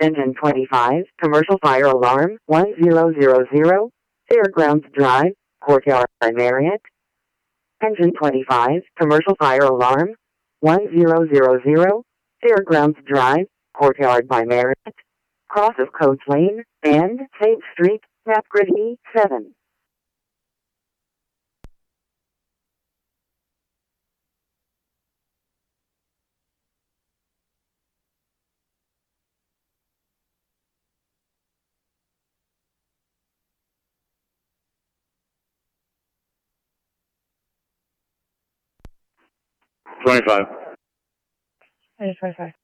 Engine 25, Commercial Fire Alarm 1000, Fairgrounds Drive, Courtyard by Marriott. Engine 25, Commercial Fire Alarm 1000, Fairgrounds Drive, Courtyard by Marriott. Cross of Coates Lane and Sage Street, Napgrid E7. $25. 25.